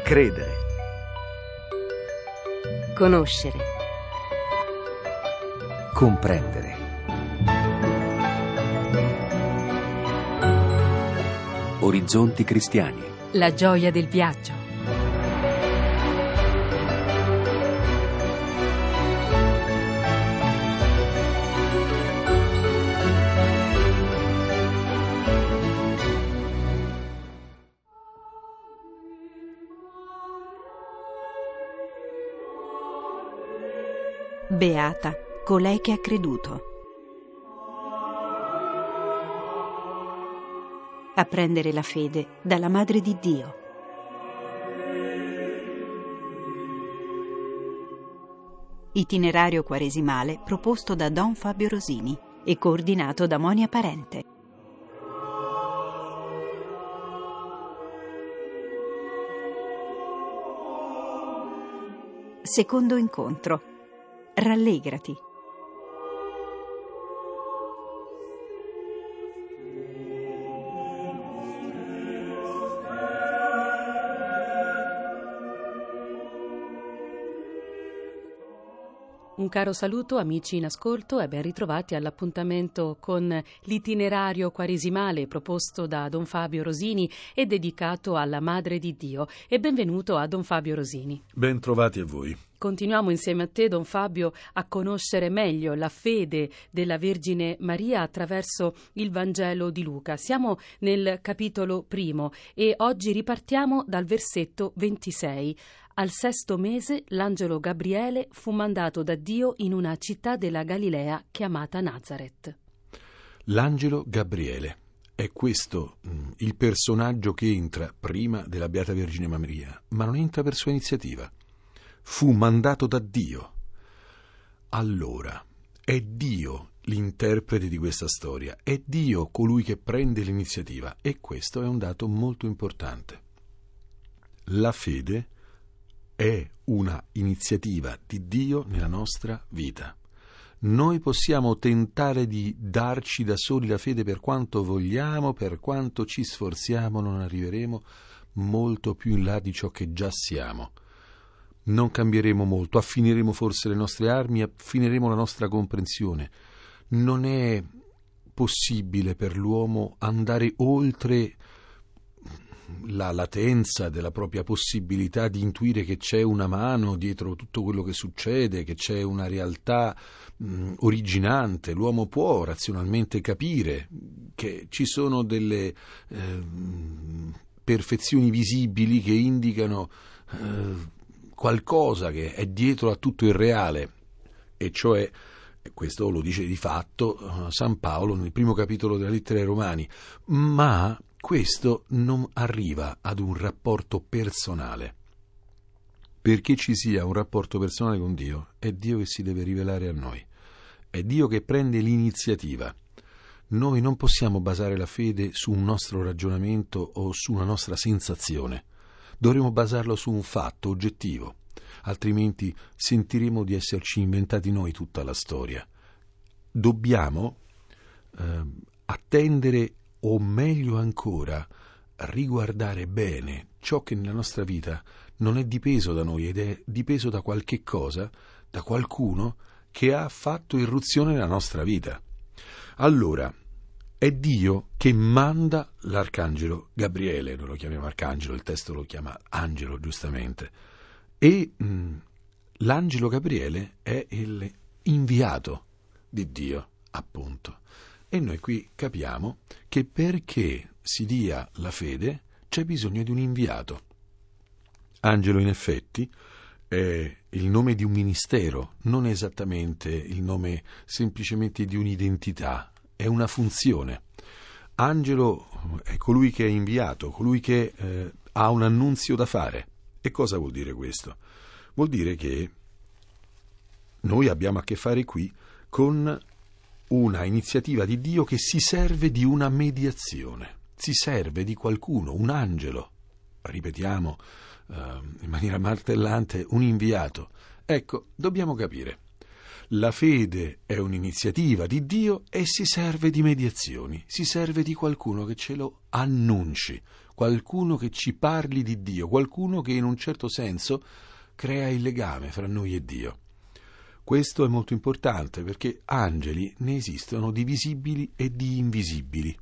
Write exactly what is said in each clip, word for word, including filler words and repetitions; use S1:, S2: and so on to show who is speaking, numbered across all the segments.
S1: Credere.
S2: Conoscere.
S1: Comprendere. Orizzonti cristiani.
S2: La gioia del viaggio. Beata colei che ha creduto. Apprendere la fede dalla Madre di Dio. Itinerario quaresimale proposto da Don Fabio Rosini e coordinato da Monia Parente. Secondo incontro. Rallegrati.
S3: Un caro saluto amici in ascolto e ben ritrovati all'appuntamento con l'itinerario quaresimale proposto da Don Fabio Rosini e dedicato alla Madre di Dio. E benvenuto a Don Fabio Rosini.
S4: Ben trovati a voi.
S3: Continuiamo insieme a te, Don Fabio, a conoscere meglio la fede della Vergine Maria attraverso il Vangelo di Luca. Siamo nel capitolo primo e oggi ripartiamo dal versetto ventisei. Al sesto mese l'angelo Gabriele fu mandato da Dio in una città della Galilea chiamata Nazaret.
S4: L'angelo Gabriele. È questo mh, il personaggio che entra prima della Beata Vergine Maria, ma non entra per sua iniziativa. Fu mandato da Dio. Allora, è Dio l'interprete di questa storia, è Dio colui che prende l'iniziativa e questo è un dato molto importante. La fede è una iniziativa di Dio nella nostra vita. Noi possiamo tentare di darci da soli la fede per quanto vogliamo, per quanto ci sforziamo, non arriveremo molto più in là di ciò che già siamo. Non cambieremo molto, affineremo forse le nostre armi, affineremo la nostra comprensione. Non è possibile per l'uomo andare oltre la latenza della propria possibilità di intuire che c'è una mano dietro tutto quello che succede, che c'è una realtà mh, originante. L'uomo può razionalmente capire che ci sono delle eh, perfezioni visibili che indicano eh, qualcosa che è dietro a tutto il reale, e cioè, questo lo dice di fatto San Paolo nel primo capitolo della lettera ai Romani, ma questo non arriva ad un rapporto personale. Perché ci sia un rapporto personale con Dio, è Dio che si deve rivelare a noi, è Dio che prende l'iniziativa. Noi non possiamo basare la fede su un nostro ragionamento o su una nostra sensazione. Dovremo basarlo su un fatto oggettivo, altrimenti sentiremo di esserci inventati noi tutta la storia. Dobbiamo eh, attendere, o meglio ancora, riguardare bene ciò che nella nostra vita non è dipeso da noi ed è dipeso da qualche cosa, da qualcuno che ha fatto irruzione nella nostra vita. Allora, è Dio che manda l'arcangelo Gabriele, noi lo chiamiamo arcangelo, il testo lo chiama angelo giustamente, e mh, l'angelo Gabriele è il inviato di Dio, appunto. E noi qui capiamo che perché si dia la fede c'è bisogno di un inviato. Angelo, in effetti, è il nome di un ministero, non esattamente il nome semplicemente di un'identità, è una funzione. Angelo è colui che è inviato, colui che eh, ha un annunzio da fare. E cosa vuol dire questo? Vuol dire che noi abbiamo a che fare qui con una iniziativa di Dio che si serve di una mediazione, si serve di qualcuno, un angelo, ripetiamo eh, in maniera martellante, un inviato. Ecco, dobbiamo capire. La fede è un'iniziativa di Dio e si serve di mediazioni, si serve di qualcuno che ce lo annunci, qualcuno che ci parli di Dio, qualcuno che in un certo senso crea il legame fra noi e Dio. Questo è molto importante perché angeli ne esistono di visibili e di invisibili.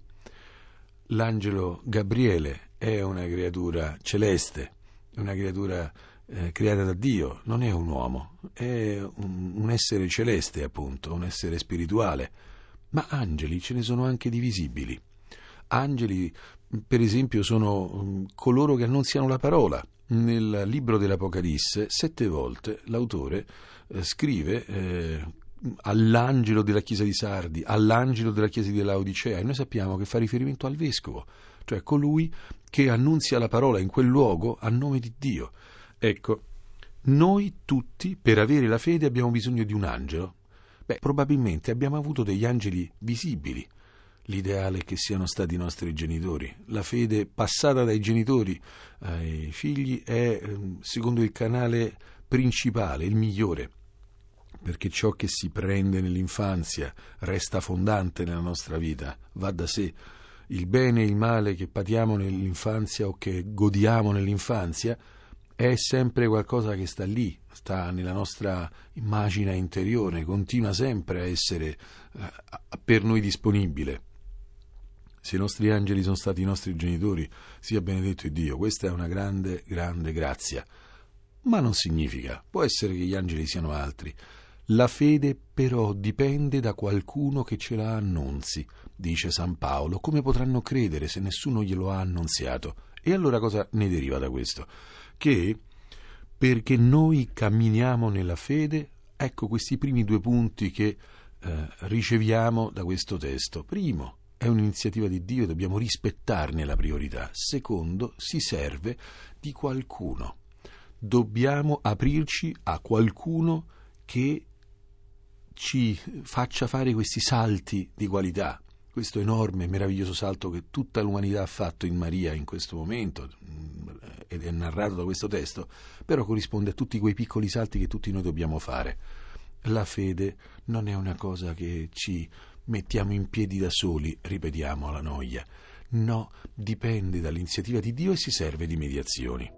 S4: L'angelo Gabriele è una creatura celeste, una creatura eh, creata da Dio, non è un uomo, è un, un essere celeste, appunto, un essere spirituale. Ma angeli ce ne sono anche di visibili. Angeli, per esempio, sono um, coloro che annunziano la parola. Nel libro dell'Apocalisse, sette volte l'autore eh, scrive eh, all'angelo della chiesa di Sardi, all'angelo della chiesa di Laodicea, e noi sappiamo che fa riferimento al vescovo, cioè colui che annunzia la parola in quel luogo a nome di Dio. Ecco, noi tutti, per avere la fede, abbiamo bisogno di un angelo. Beh, probabilmente abbiamo avuto degli angeli visibili. L'ideale è che siano stati i nostri genitori. La fede passata dai genitori ai figli è, secondo il canale principale, il migliore, perché ciò che si prende nell'infanzia resta fondante nella nostra vita, va da sé. Il bene e il male che patiamo nell'infanzia o che godiamo nell'infanzia è sempre qualcosa che sta lì, sta nella nostra immagine interiore, continua sempre a essere eh, per noi disponibile. Se i nostri angeli sono stati i nostri genitori, sia benedetto Dio, questa è una grande, grande grazia. Ma non significa, può essere che gli angeli siano altri. La fede però dipende da qualcuno che ce la annunzi, dice San Paolo. Come potranno credere se nessuno glielo ha annunziato? E allora cosa ne deriva da questo? Che perché noi camminiamo nella fede, ecco questi primi due punti che eh, riceviamo da questo testo. Primo, è un'iniziativa di Dio e dobbiamo rispettarne la priorità. Secondo, si serve di qualcuno. Dobbiamo aprirci a qualcuno che ci faccia fare questi salti di qualità, questo enorme, meraviglioso salto che tutta l'umanità ha fatto in Maria in questo momento, ed è narrato da questo testo, però corrisponde a tutti quei piccoli salti che tutti noi dobbiamo fare. La fede non è una cosa che ci mettiamo in piedi da soli, ripetiamo alla noia. No, dipende dall'iniziativa di Dio e si serve di mediazioni.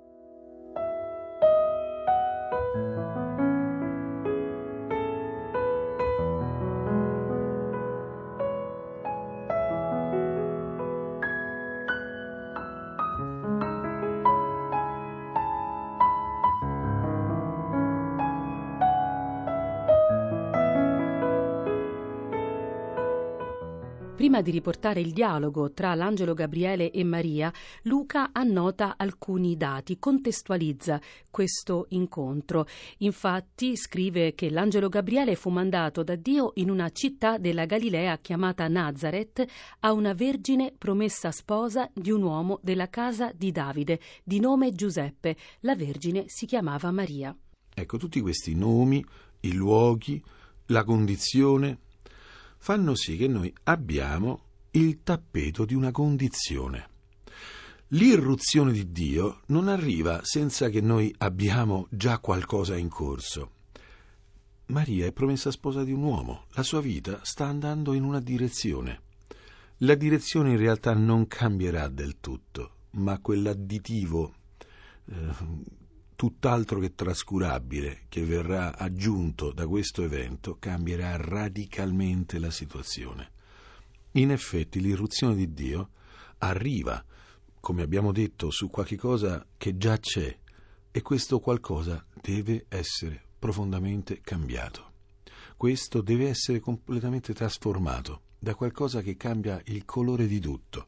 S3: Prima di riportare il dialogo tra l'angelo Gabriele e Maria, Luca annota alcuni dati, contestualizza questo incontro. Infatti scrive che l'angelo Gabriele fu mandato da Dio in una città della Galilea chiamata Nazaret a una vergine promessa sposa di un uomo della casa di Davide, di nome Giuseppe. La vergine si chiamava Maria.
S4: Ecco, tutti questi nomi, i luoghi, la condizione fanno sì che noi abbiamo il tappeto di una condizione. L'irruzione di Dio non arriva senza che noi abbiamo già qualcosa in corso. Maria è promessa sposa di un uomo, la sua vita sta andando in una direzione. La direzione in realtà non cambierà del tutto, ma quell'additivo eh, tutt'altro che trascurabile che verrà aggiunto da questo evento cambierà radicalmente la situazione. In effetti l'irruzione di Dio arriva, come abbiamo detto, su qualche cosa che già c'è, e questo qualcosa deve essere profondamente cambiato. Questo deve essere completamente trasformato da qualcosa che cambia il colore di tutto.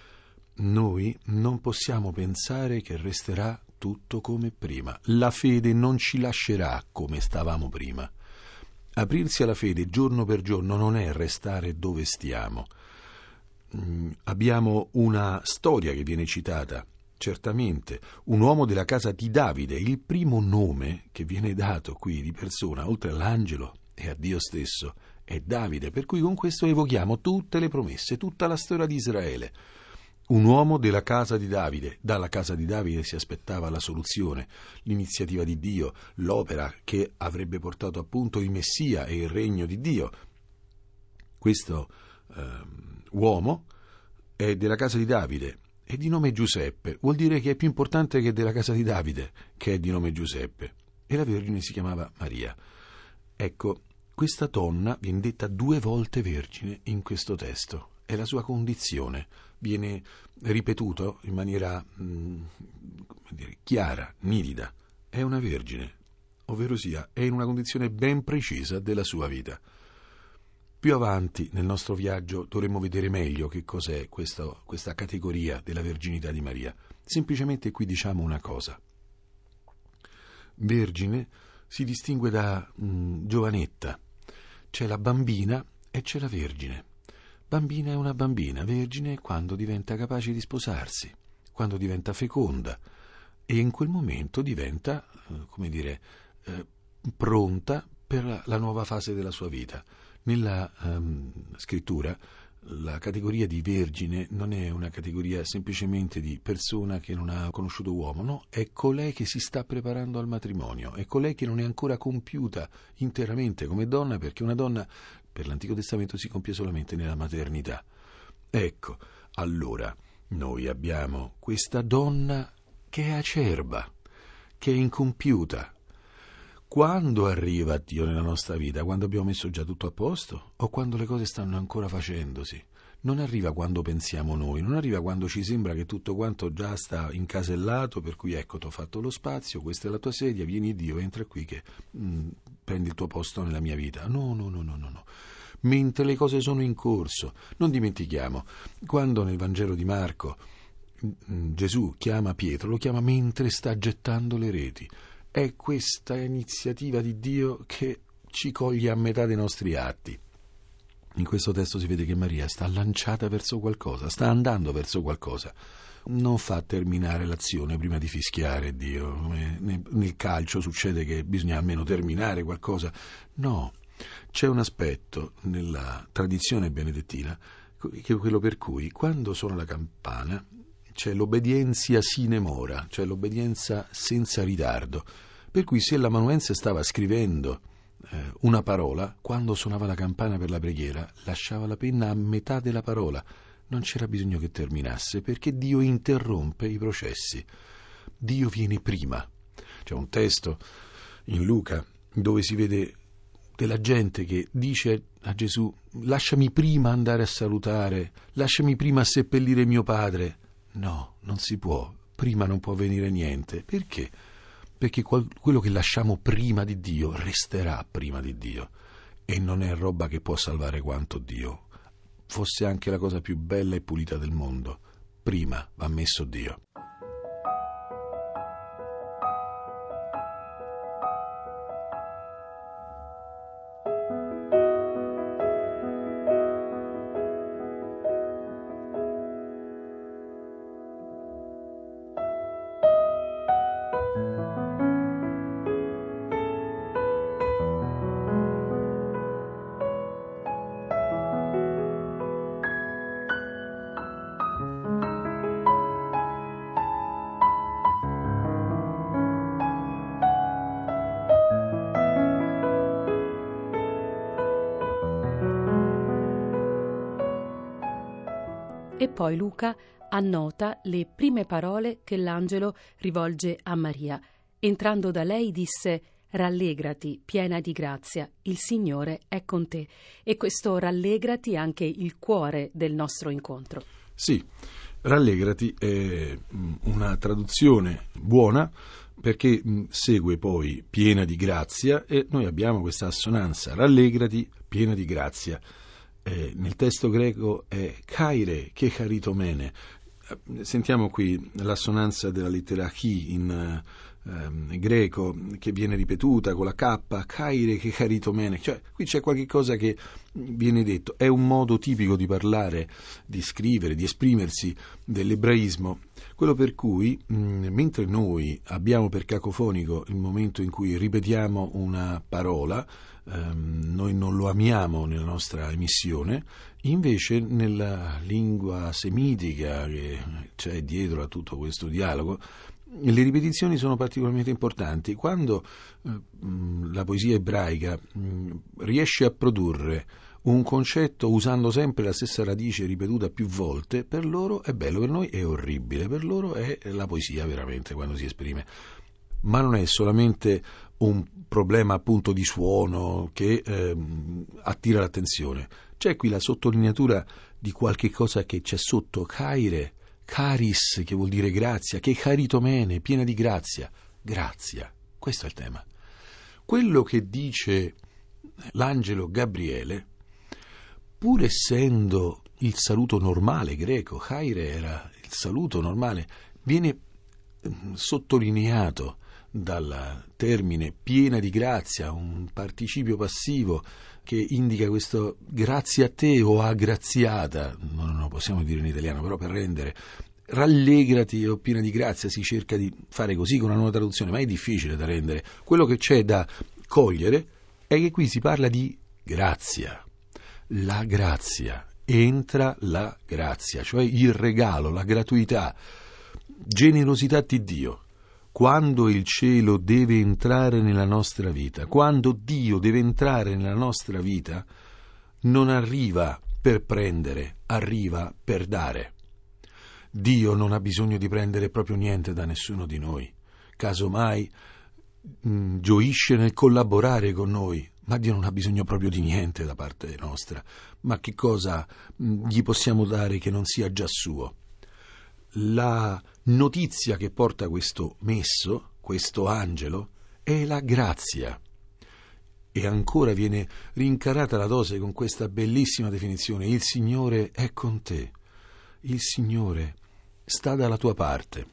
S4: Noi non possiamo pensare che resterà tutto come prima. La fede non ci lascerà come stavamo prima. Aprirsi alla fede giorno per giorno non è restare dove stiamo. Mm, abbiamo una storia che viene citata, certamente, un uomo della casa di Davide, il primo nome che viene dato qui di persona, oltre all'angelo e a Dio stesso, è Davide, per cui con questo evochiamo tutte le promesse, tutta la storia di Israele. Un uomo della casa di Davide. Dalla casa di Davide si aspettava la soluzione, l'iniziativa di Dio, l'opera che avrebbe portato appunto il Messia e il regno di Dio. Questo eh, uomo è della casa di Davide è di nome Giuseppe, vuol dire che è più importante che della casa di Davide, che è di nome Giuseppe. E la Vergine si chiamava Maria. Ecco, questa donna viene detta due volte Vergine in questo testo. È la sua condizione, viene ripetuto in maniera mh, come dire, chiara, nitida. È una vergine, ovvero sia, è in una condizione ben precisa della sua vita. Più avanti nel nostro viaggio dovremo vedere meglio che cos'è questo, questa categoria della verginità di Maria. Semplicemente qui diciamo una cosa. Vergine si distingue da mh, giovanetta. C'è la bambina e c'è la vergine. Bambina è una bambina, vergine è quando diventa capace di sposarsi, quando diventa feconda e in quel momento diventa, eh, come dire, eh, pronta per la, la nuova fase della sua vita. Nella um, scrittura la categoria di vergine non è una categoria semplicemente di persona che non ha conosciuto uomo, no, è colei che si sta preparando al matrimonio, è colei che non è ancora compiuta interamente come donna, perché una donna per l'Antico Testamento si compie solamente nella maternità. Ecco, allora noi abbiamo questa donna che è acerba, che è incompiuta. Quando arriva Dio nella nostra vita? Quando abbiamo messo già tutto a posto? O quando le cose stanno ancora facendosi? Non arriva quando pensiamo noi, non arriva quando ci sembra che tutto quanto già sta incasellato, per cui ecco, ti ho fatto lo spazio, questa è la tua sedia, vieni Dio, entra qui che mh, prendi il tuo posto nella mia vita. No, no, no, no, no, no. Mentre le cose sono in corso. Non dimentichiamo, quando nel Vangelo di Marco mh, Gesù chiama Pietro, lo chiama mentre sta gettando le reti. È questa iniziativa di Dio che ci coglie a metà dei nostri atti. In questo testo si vede che Maria sta lanciata verso qualcosa, sta andando verso qualcosa. Non fa terminare l'azione prima di fischiare Dio. Come nel calcio succede che bisogna almeno terminare qualcosa. No, c'è un aspetto nella tradizione benedettina che è quello per cui quando suona la campana c'è l'obbedienza sine mora, cioè l'obbedienza senza ritardo. Per cui se l'amanuense stava scrivendo eh, una parola, quando suonava la campana per la preghiera, lasciava la penna a metà della parola. Non c'era bisogno che terminasse, perché Dio interrompe i processi. Dio viene prima. C'è un testo in Luca dove si vede della gente che dice a Gesù: lasciami prima andare a salutare, lasciami prima seppellire mio padre. No, non si può, prima non può venire niente. Perché? Perché qual- quello che lasciamo prima di Dio resterà prima di Dio, e non è roba che può salvare quanto Dio. Fosse anche la cosa più bella e pulita del mondo, prima va messo Dio.
S3: E poi Luca annota le prime parole che l'angelo rivolge a Maria. Entrando da lei disse: rallegrati, piena di grazia, il Signore è con te. E questo rallegrati è anche il cuore del nostro incontro.
S4: Sì, rallegrati è una traduzione buona, perché segue poi piena di grazia, e noi abbiamo questa assonanza: rallegrati, piena di grazia. Eh, nel testo greco è kaire che charitomene. Sentiamo qui l'assonanza della lettera chi in eh, greco, che viene ripetuta con la K, kaire che charitomene. Cioè qui c'è qualche cosa che viene detto. È un modo tipico di parlare, di scrivere, di esprimersi dell'ebraismo, quello per cui mh, mentre noi abbiamo per cacofonico il momento in cui ripetiamo una parola, Um, noi non lo amiamo nella nostra emissione, invece nella lingua semitica che c'è dietro a tutto questo dialogo, le ripetizioni sono particolarmente importanti. Quando uh, la poesia ebraica uh, riesce a produrre un concetto usando sempre la stessa radice ripetuta più volte, per loro è bello, per noi è orribile, per loro è la poesia veramente quando si esprime. Ma non è solamente un problema appunto di suono che ehm, attira l'attenzione. C'è qui la sottolineatura di qualche cosa che c'è sotto, chaire, charis, che vuol dire grazia, che charitomene, piena di grazia, grazia, questo è il tema. Quello che dice l'angelo Gabriele, pur essendo il saluto normale greco, chaire era il saluto normale, viene sottolineato dal termine piena di grazia, un participio passivo che indica questo grazie a te o aggraziata, non lo possiamo dire in italiano, però per rendere rallegrati o piena di grazia si cerca di fare così con una nuova traduzione, ma è difficile da rendere. Quello che c'è da cogliere è che qui si parla di grazia, la grazia, entra la grazia, cioè il regalo, la gratuità, generosità di Dio. Quando il cielo deve entrare nella nostra vita, quando Dio deve entrare nella nostra vita, non arriva per prendere, arriva per dare. Dio non ha bisogno di prendere proprio niente da nessuno di noi, casomai mh, gioisce nel collaborare con noi, ma Dio non ha bisogno proprio di niente da parte nostra. Ma che cosa mh, gli possiamo dare che non sia già suo? La notizia che porta questo messo, questo angelo, è la grazia. E ancora viene rincarata la dose con questa bellissima definizione: il Signore è con te, il Signore sta dalla tua parte.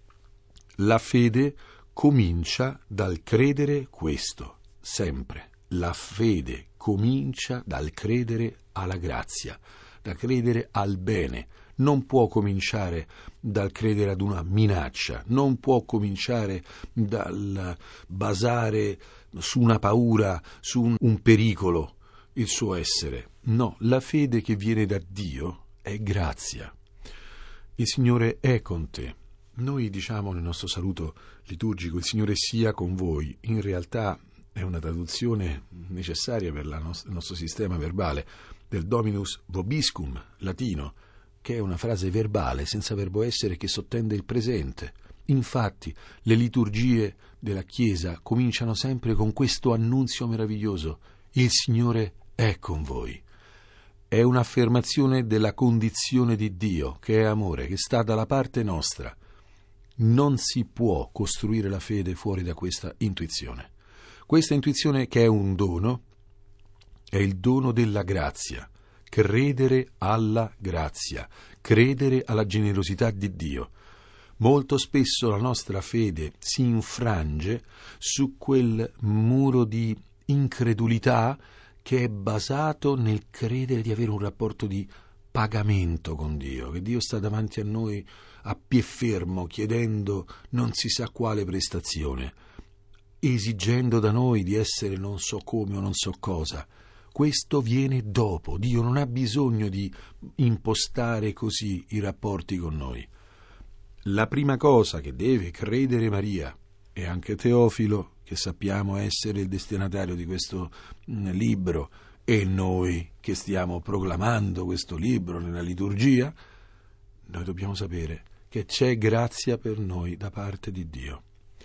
S4: La fede comincia dal credere questo, sempre. La fede comincia dal credere alla grazia, da credere al bene. Non può cominciare dal credere ad una minaccia, non può cominciare dal basare su una paura, su un, un pericolo il suo essere. No, la fede che viene da Dio è grazia. Il Signore è con te. Noi diciamo nel nostro saluto liturgico il Signore sia con voi. In realtà è una traduzione necessaria per la nos- il nostro sistema verbale del Dominus vobiscum latino, che è una frase verbale senza verbo essere che sottende il presente. Infatti, le liturgie della Chiesa cominciano sempre con questo annunzio meraviglioso: il Signore è con voi. È un'affermazione della condizione di Dio, che è amore, che sta dalla parte nostra. Non si può costruire la fede fuori da questa intuizione. Questa intuizione, che è un dono, è il dono della grazia. Credere alla grazia, credere alla generosità di Dio. Molto spesso la nostra fede si infrange su quel muro di incredulità che è basato nel credere di avere un rapporto di pagamento con Dio, che Dio sta davanti a noi a piè fermo, chiedendo non si sa quale prestazione, esigendo da noi di essere non so come o non so cosa. Questo viene dopo. Dio non ha bisogno di impostare così i rapporti con noi. La prima cosa che deve credere Maria, e anche Teofilo, che sappiamo essere il destinatario di questo libro, e noi che stiamo proclamando questo libro nella liturgia, noi dobbiamo sapere che c'è grazia per noi da parte di Dio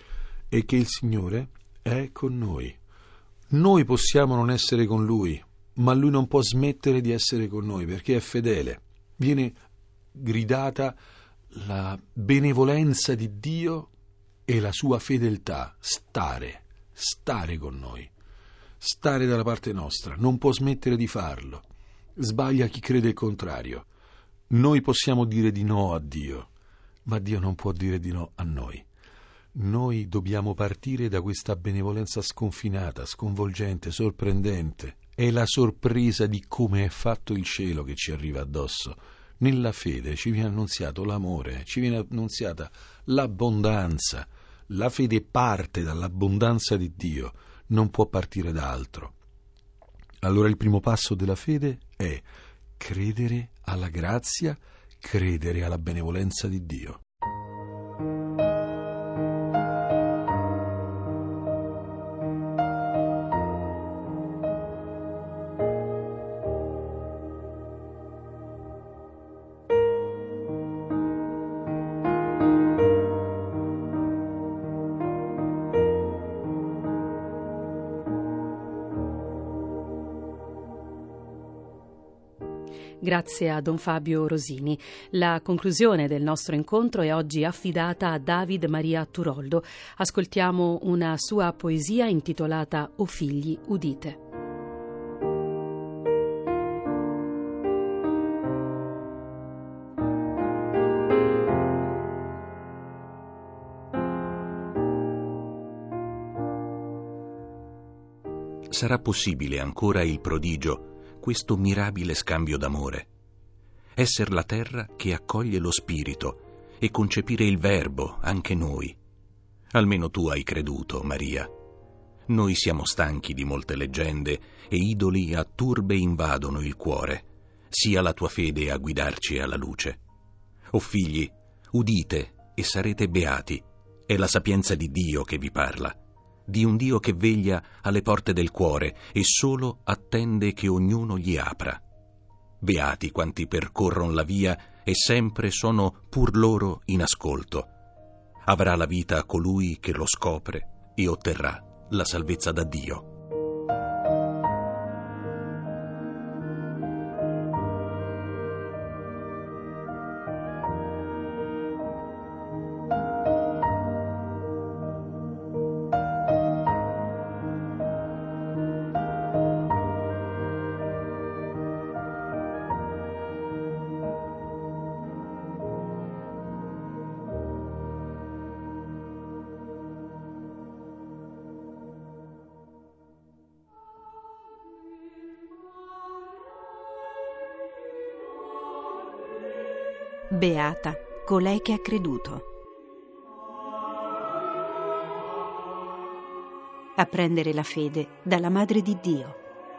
S4: e che il Signore è con noi. Noi possiamo non essere con Lui, ma Lui non può smettere di essere con noi perché è fedele. Viene gridata la benevolenza di Dio e la sua fedeltà, stare, stare con noi, stare dalla parte nostra, non può smettere di farlo. Sbaglia chi crede il contrario. Noi possiamo dire di no a Dio, ma Dio non può dire di no a noi. Noi dobbiamo partire da questa benevolenza sconfinata, sconvolgente, sorprendente. È la sorpresa di come è fatto il cielo che ci arriva addosso. Nella fede ci viene annunziato l'amore, ci viene annunziata l'abbondanza. La fede parte dall'abbondanza di Dio, non può partire da altro. Allora il primo passo della fede è credere alla grazia, credere alla benevolenza di Dio.
S3: Grazie a Don Fabio Rosini. La conclusione del nostro incontro è oggi affidata a David Maria Turoldo. Ascoltiamo una sua poesia intitolata O figli, udite.
S5: Sarà possibile ancora il prodigio, questo mirabile scambio d'amore? Esser la terra che accoglie lo spirito e concepire il verbo, anche noi. Almeno tu hai creduto, Maria. Noi siamo stanchi di molte leggende e idoli a turbe invadono il cuore. Sia la tua fede a guidarci alla luce. O figli, udite e sarete beati. È la sapienza di Dio che vi parla. Di un Dio che veglia alle porte del cuore e solo attende che ognuno gli apra. Beati quanti percorron la via e sempre sono pur loro in ascolto. Avrà la vita colui che lo scopre e otterrà la salvezza da Dio.
S2: Beata colei che ha creduto. A prendere la fede dalla Madre di Dio.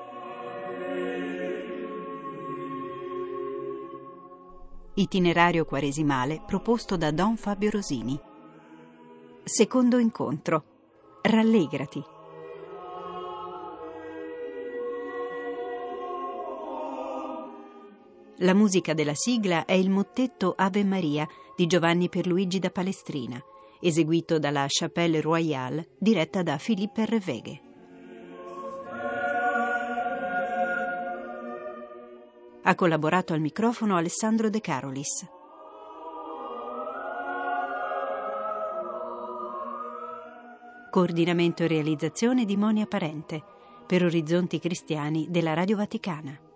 S2: Itinerario quaresimale proposto da Don Fabio Rosini. Secondo incontro. Rallegrati. La musica della sigla è il mottetto Ave Maria di Giovanni Pierluigi da Palestrina, eseguito dalla Chapelle Royale, diretta da Philippe Reveghe. Ha collaborato al microfono Alessandro De Carolis. Coordinamento e realizzazione di Monia Parente, per Orizzonti Cristiani della Radio Vaticana.